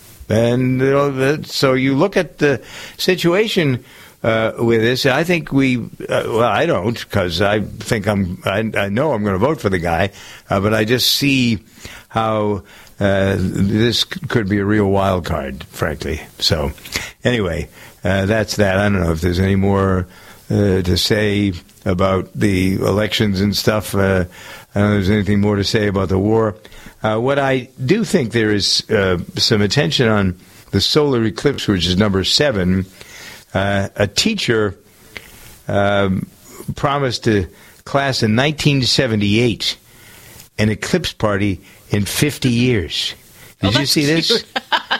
And you know, so you look at the situation uh, with this. I think we, uh, well, I don't, because I think I'm, I, I know I'm going to vote for the guy, uh, but I just see how uh, this could be a real wild card, frankly. So anyway, uh, that's that. I don't know if there's any more Uh, to say about the elections and stuff. Uh, I don't know if there's anything more to say about the war. Uh, what I do think there is uh, some attention on the solar eclipse, which is number seven. Uh, a teacher um, promised a class in nineteen seventy-eight an eclipse party in fifty years. Did oh, you see this?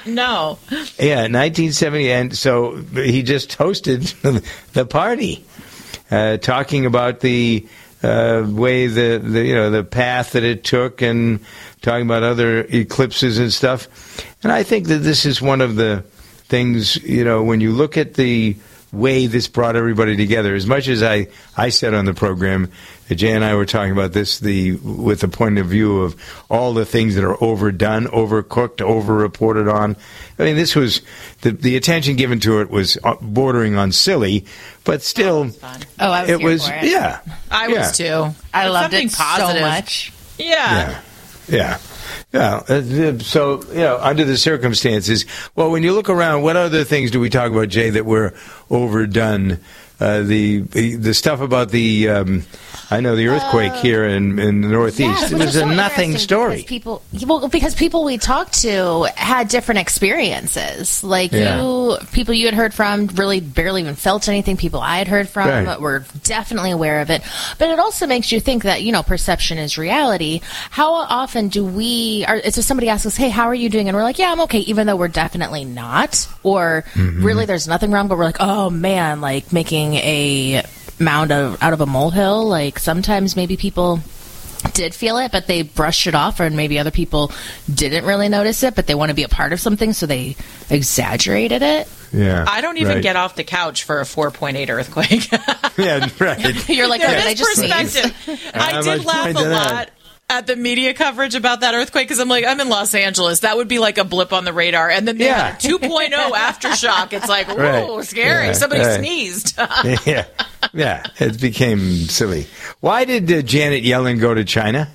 No. Yeah, nineteen seventy, and so he just hosted the party, uh, talking about the uh, way the, the you know the path that it took, and talking about other eclipses and stuff. And I think that this is one of the things, you know, when you look at the way this brought everybody together. As much as I, I said on the program, that Jay and I were talking about this the with the point of view of all the things that are overdone, overcooked, over-reported on. I mean, this was, the, the attention given to it was bordering on silly, but still, Oh, I was it here was, for it. yeah. I yeah. was too. I It's loved something it positive. so much. Yeah. Yeah. Yeah. Uh, so, you know, under the circumstances, well, when you look around, what other things do we talk about, Jay, that were overdone? Uh, the, the the stuff about the, um, I know, the earthquake Uh, here in, in the Northeast. Yeah, it was which is a so nothing interesting story. Because people, well, because people we talked to had different experiences. Like Yeah. you, people you had heard from really barely even felt anything. People I had heard from Right. were definitely aware of it. But it also makes you think that, you know, perception is reality. How often do we, or it's if somebody asks us, hey, how are you doing? And we're like, yeah, I'm okay, even though we're definitely not. Or Mhm. really there's nothing wrong, but we're like, oh man, like making a mound of, out of a molehill. Like sometimes maybe people did feel it, but they brushed it off, or maybe other people didn't really notice it, but they want to be a part of something, so they exaggerated it. Yeah, I don't even right. get off the couch for a four point eight earthquake. Yeah, right. You're like, There oh, did is I just sneeze? perspective. I How did much laugh point a to that? lot at the media coverage about that earthquake because I'm like, I'm in Los Angeles. That would be like a blip on the radar. And then they Yeah. had a two point oh aftershock. It's like, whoa, Right. scary. Yeah, Somebody right. sneezed. yeah, yeah, it became silly. Why did uh, Janet Yellen go to China?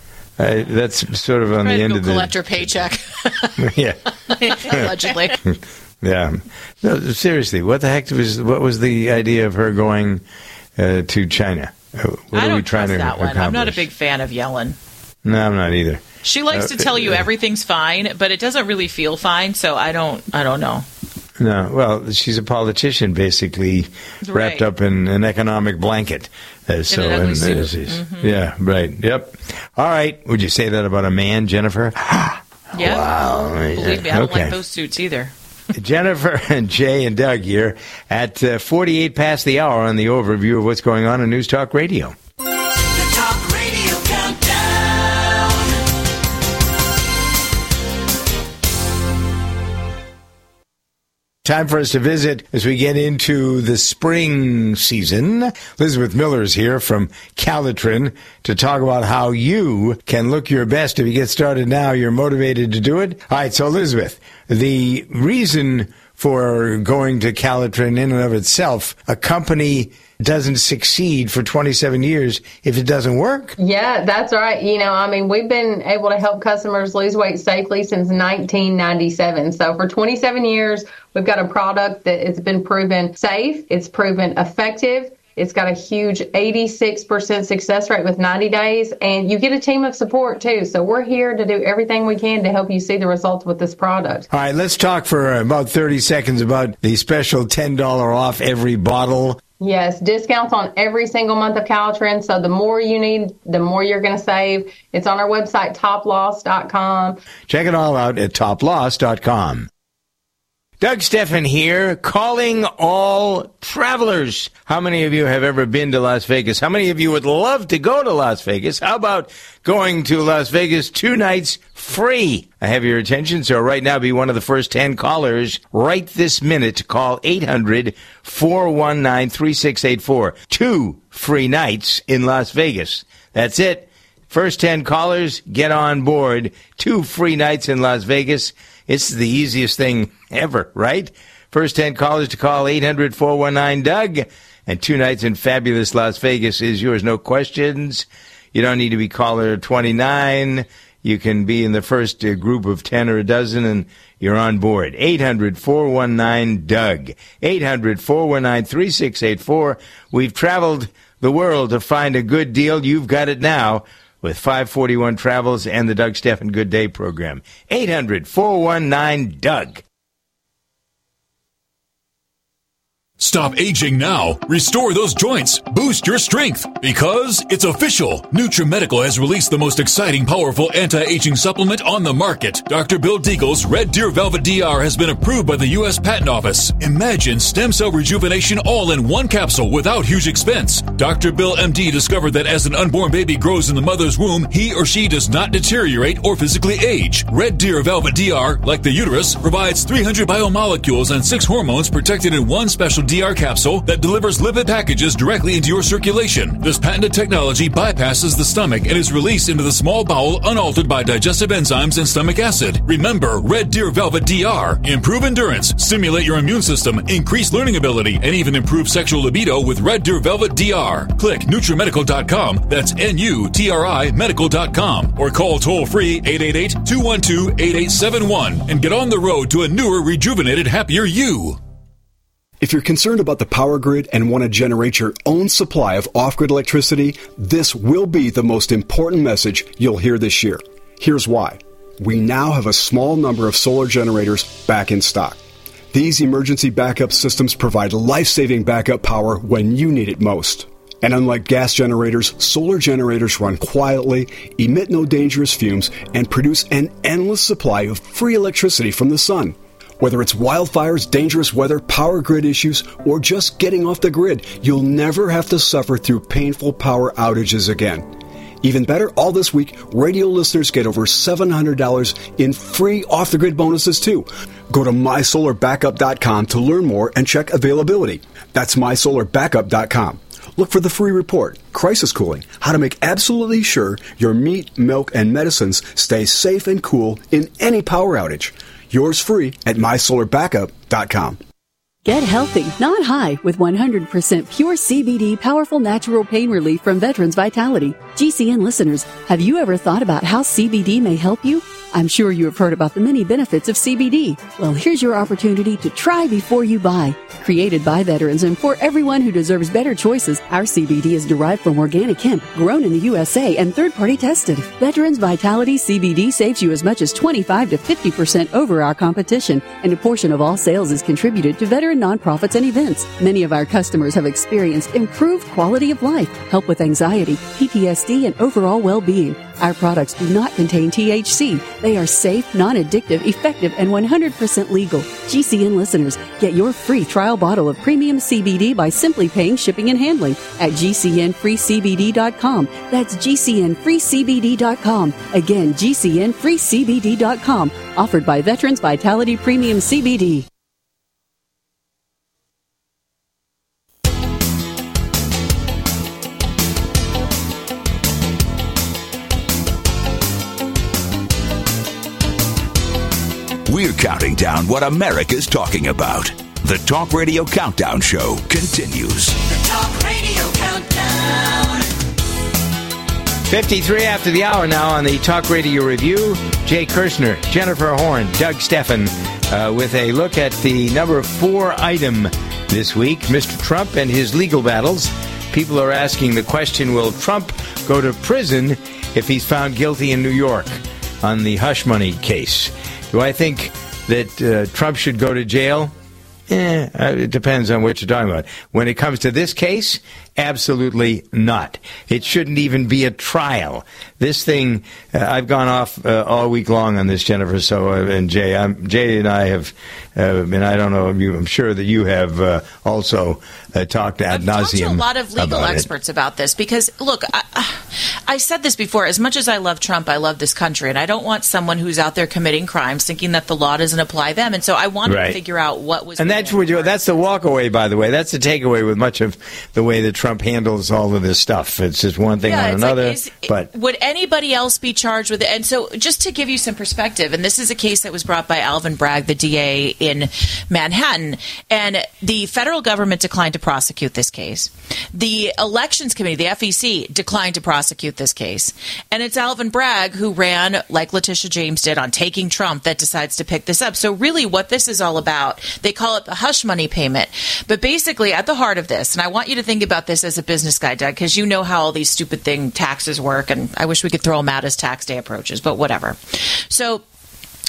Uh, that's sort of on Trying the to end go of the collect her paycheck. yeah, Allegedly. yeah. No, seriously, what the heck was what was the idea of her going uh, to China? Uh, What I are don't we trying trust to that one. I'm not a accomplish? big fan of Yellen. No, I'm not either. She likes Uh, to tell you uh, everything's fine, but it doesn't really feel fine. So I don't. I don't know. No, well, she's a politician, basically wrapped Right. up in an economic blanket. Uh, so, an ugly and- suit. uh, she's- Mhm. yeah, right. Yep. All right. Would you say that about a man, Jennifer? Yeah. Wow. Believe me, I don't Okay. like those suits either. Jennifer and Jay and Doug here at uh, forty-eight past the hour on the overview of what's going on in News Talk Radio. The Talk Radio Countdown. Time for us to visit as we get into the spring season. Elizabeth Miller's here from Calitrin to talk about how you can look your best. If you get started now, you're motivated to do it. All right, so Elizabeth, the reason for going to Calitrin in and of itself, a company doesn't succeed for twenty-seven years if it doesn't work. Yeah, that's right. You know, I mean, we've been able to help customers lose weight safely since nineteen ninety-seven. So for twenty-seven years, we've got a product that has been proven safe. It's proven effective. It's got a huge eighty-six percent success rate with ninety days, and you get a team of support too. So we're here to do everything we can to help you see the results with this product. All right, let's talk for about thirty seconds about the special ten dollars off every bottle. Yes, discounts on every single month of Calitrin. So the more you need, the more you're going to save. It's on our website, top loss dot com. Check it all out at top loss dot com. Doug Steffen here, calling all travelers. How many of you have ever been to Las Vegas? How many of you would love to go to Las Vegas? How about going to Las Vegas two nights free? I have your attention, so right now be one of the first ten callers right this minute to call eight hundred, four one nine, three six eight four. Two free nights in Las Vegas. That's it. First ten callers, get on board. Two free nights in Las Vegas. It's the easiest thing ever, right? First ten callers to call eight hundred, four one nine, Doug. And two nights in fabulous Las Vegas is yours. No questions. You don't need to be caller twenty-nine. You can be in the first uh, group of ten or a dozen, and you're on board. eight hundred, four one nine, Doug. eight hundred, four one nine, three six eight four. We've traveled the world to find a good deal. You've got it now with five forty-one Travels and the Doug Steffen Good Day program. eight hundred, four one nine, Doug. Stop aging now. Restore those joints. Boost your strength. Because it's official. NutriMedical has released the most exciting, powerful anti-aging supplement on the market. Doctor Bill Deagle's Red Deer Velvet D R has been approved by the U S Patent Office. Imagine stem cell rejuvenation all in one capsule without huge expense. Doctor Bill M D discovered that as an unborn baby grows in the mother's womb, he or she does not deteriorate or physically age. Red Deer Velvet D R, like the uterus, provides three hundred biomolecules and six hormones protected in one special D R capsule that delivers lipid packages directly into your circulation. This patented technology bypasses the stomach and is released into the small bowel unaltered by digestive enzymes and stomach acid. Remember, Red Deer Velvet D R. Improve endurance, stimulate your immune system, increase learning ability, and even improve sexual libido with Red Deer Velvet D R. Click Nutrimedical dot com, that's N U T R I medical dot com, or call toll-free eight eight eight, two one two, eight eight seven one and get on the road to a newer, rejuvenated, happier you. If you're concerned about the power grid and want to generate your own supply of off-grid electricity, this will be the most important message you'll hear this year. Here's why. We now have a small number of solar generators back in stock. These emergency backup systems provide life-saving backup power when you need it most. And unlike gas generators, solar generators run quietly, emit no dangerous fumes, and produce an endless supply of free electricity from the sun. Whether it's wildfires, dangerous weather, power grid issues, or just getting off the grid, you'll never have to suffer through painful power outages again. Even better, all this week, radio listeners get over seven hundred dollars in free off-the-grid bonuses, too. Go to my solar backup dot com to learn more and check availability. That's my solar backup dot com. Look for the free report, Crisis Cooling, how to make absolutely sure your meat, milk, and medicines stay safe and cool in any power outage. Yours free at my solar backup dot com. Get healthy, not high, with one hundred percent pure C B D powerful natural pain relief from Veterans Vitality. G C N listeners, have you ever thought about how C B D may help you? I'm sure you have heard about the many benefits of C B D. Well, here's your opportunity to try before you buy. Created by veterans and for everyone who deserves better choices, our C B D is derived from organic hemp, grown in the U S A and third-party tested. Veterans Vitality C B D saves you as much as twenty-five to fifty percent over our competition, and a portion of all sales is contributed to veteran nonprofits and events. Many of our customers have experienced improved quality of life, help with anxiety, P T S D, and overall well-being. Our products do not contain T H C. They are safe, non-addictive, effective, and one hundred percent legal. G C N listeners, get your free trial bottle of premium C B D by simply paying shipping and handling at G C N free C B D dot com. That's G C N free C B D dot com. Again, G C N free C B D dot com. Offered by Veterans Vitality Premium C B D. We're counting down what America's talking about. The Talk Radio Countdown Show continues. The Talk Radio Countdown. fifty-three after the hour now on the Talk Radio Review. Jay Kirshner, Jennifer Horn, Doug Steffen uh, with a look at the number four item this week, Mister Trump and his legal battles. People are asking the question, will Trump go to prison if he's found guilty in New York on the hush money case? Do I think that uh, Trump should go to jail? Eh, it depends on what you're talking about. When it comes to this case, absolutely not. It shouldn't even be a trial. This thing, uh, I've gone off uh, all week long on this, Jennifer, so, uh, and Jay. I'm, Jay and I have, uh, and I don't know, I'm sure that you have uh, also uh, talked ad nauseum I've talked to a lot of legal about experts it. about this because, look, I, I said this before, as much as I love Trump, I love this country, and I don't want someone who's out there committing crimes thinking that the law doesn't apply them, and so I wanted Right. to figure out what was... And that's what you, that's the walkaway, by the way. That's the takeaway with much of the way that Trump handles all of this stuff. It's just one thing Yeah, on it's another. like, is- but would anybody else be charged with it? And so, just to give you some perspective, and this is a case that was brought by Alvin Bragg, the D A in Manhattan, and the federal government declined to prosecute this case. The Elections Committee, the F E C, declined to prosecute this case. And it's Alvin Bragg who ran, like Letitia James did, on Taking Trump that decides to pick this up. So really what this is all about, they call it the hush money payment. But basically, at the heart of this, and I want you to think about this as a business guy, Doug, because you know how all these stupid thing taxes work, and I wish we could throw them out as tax day approaches, but whatever. So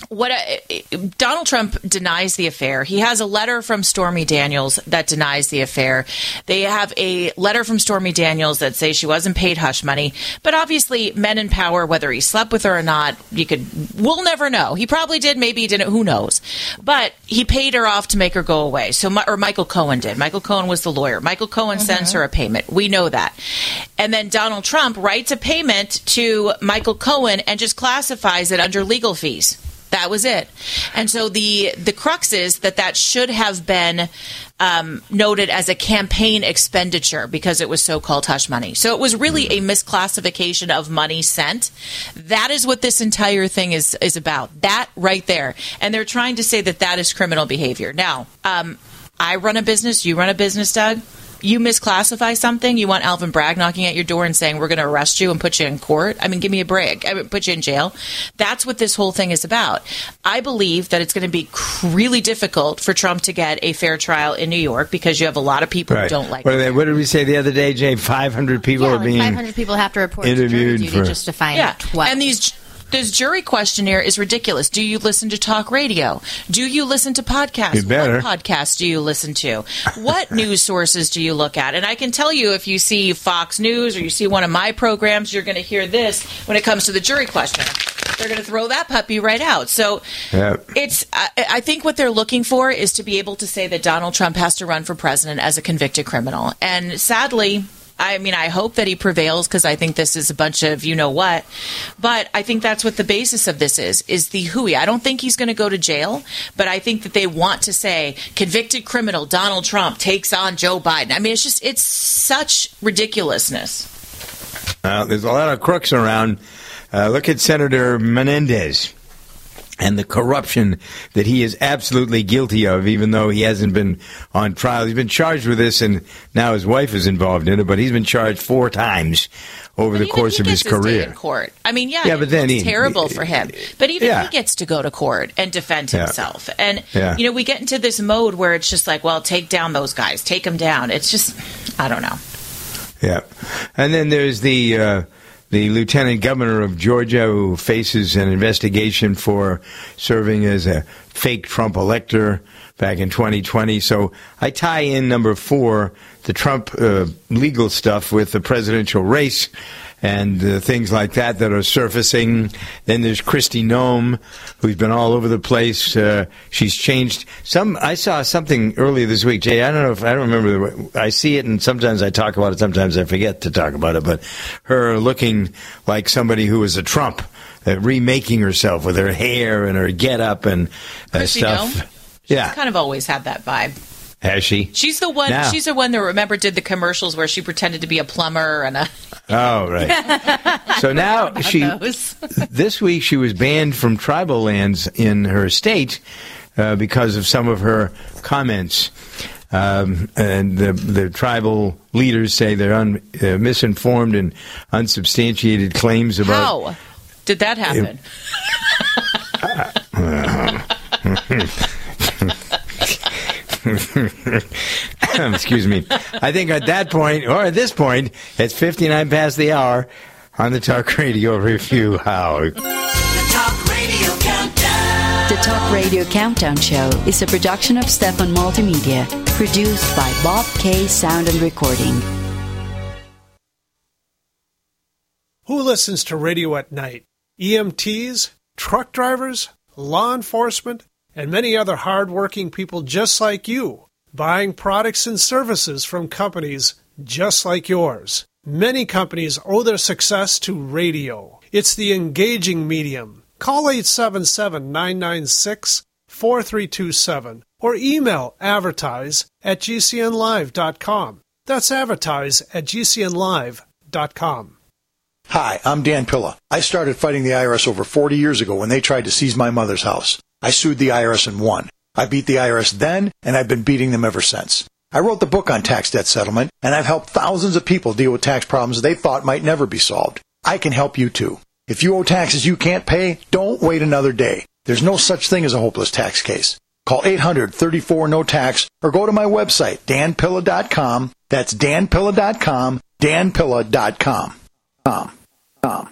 What uh, Donald Trump denies the affair. He has a letter from Stormy Daniels that denies the affair. They have a letter from Stormy Daniels that says she wasn't paid hush money. But obviously, men in power, whether he slept with her or not, you could we'll never know. He probably did, maybe he didn't. Who knows? But he paid her off to make her go away. So, or Michael Cohen did. Michael Cohen was the lawyer. Michael Cohen mm-hmm. sends her a payment. We know that. And then Donald Trump writes a payment to Michael Cohen and just classifies it under legal fees. That was it. And so the the crux is that that should have been um, noted as a campaign expenditure because it was so-called hush money. So it was really a misclassification of money sent. That is what this entire thing is, is about. That right there. And they're trying to say that that is criminal behavior. Now, um, I run a business. You run a business, Doug. You misclassify something, you want Alvin Bragg knocking at your door and saying, we're going to arrest you and put you in court. I mean, give me a break. I mean, put you in jail. That's what this whole thing is about. I believe that it's going to be really difficult for Trump to get a fair trial in New York because you have a lot of people right. who don't like what, it. They, what did we say the other day, Jay? five hundred people yeah, are like being five hundred people have to report interviewed to jury duty for, just to find yeah. twelve. And these... This jury questionnaire is ridiculous. Do you listen to talk radio? Do you listen to podcasts? You better. What podcasts do you listen to? What news sources do you look at? And I can tell you if you see Fox News or you see one of my programs, you're going to hear this when it comes to the jury questionnaire. They're going to throw that puppy right out. So yep. it's. I, I think what they're looking for is to be able to say that Donald Trump has to run for president as a convicted criminal. And sadly, I mean, I hope that he prevails because I think this is a bunch of you know what. But I think that's what the basis of this is, is the hooey. I don't think he's going to go to jail, but I think that they want to say convicted criminal Donald Trump takes on Joe Biden. I mean, it's just it's such ridiculousness. Uh, there's a lot of crooks around. Uh, look at Senator Menendez and the corruption that he is absolutely guilty of, even though he hasn't been on trial. He's been charged with this, and now his wife is involved in it, but he's been charged four times over but the course of his his career. Day in court. I mean, yeah, yeah but then it's he, terrible he, for him. But even yeah. he gets to go to court and defend yeah. himself. And, yeah. you know, we get into this mode where it's just like, well, take down those guys. Take them down. It's just, I don't know. Yeah. And then there's the... Uh, The lieutenant governor of Georgia, who faces an investigation for serving as a fake Trump elector back in twenty twenty. So I tie in number four, the Trump uh, legal stuff, with the presidential race and uh, things like that that are surfacing. Then there's Kristi Noem, who's been all over the place. Uh, she's changed some. I saw something earlier this week, Jay. I don't know if I don't remember. The, I see it, and sometimes I talk about it. Sometimes I forget to talk about it. But her looking like somebody who was a Trump, uh, remaking herself with her hair and her getup and uh, Kristi stuff. Noem? Yeah, She's kind of always had that vibe. Has she? She's the one. Now. She's the one that remember did the commercials where she pretended to be a plumber and a. Oh right. So now she. This week she was banned from tribal lands in her state uh, because of some of her comments, um, and the the tribal leaders say they're un, uh, misinformed and unsubstantiated claims about. How did that happen? Excuse me. I think at that point, or at this point, it's fifty-nine past the hour on the Talk Radio Review. How? The Talk Radio Countdown. The Talk Radio Countdown Show is a production of Stefan Multimedia, produced by Bob K. Sound and Recording. Who listens to radio at night? E M Ts, truck drivers, law enforcement, and many other hard-working people just like you, buying products and services from companies just like yours. Many companies owe their success to radio. It's the engaging medium. Call eight seven seven, nine nine six, four three two seven or email advertise at g c n live dot com. That's advertise at g c n live dot com. Hi, I'm Dan Pilla. I started fighting the I R S over forty years ago when they tried to seize my mother's house. I sued the I R S and won. I beat the I R S then, and I've been beating them ever since. I wrote the book on tax debt settlement, and I've helped thousands of people deal with tax problems they thought might never be solved. I can help you too. If you owe taxes you can't pay, don't wait another day. There's no such thing as a hopeless tax case. Call eight hundred, thirty-four, no tax or go to my website, dan pilla dot com. That's dan pilla dot com, dan pilla dot com. Com. Com.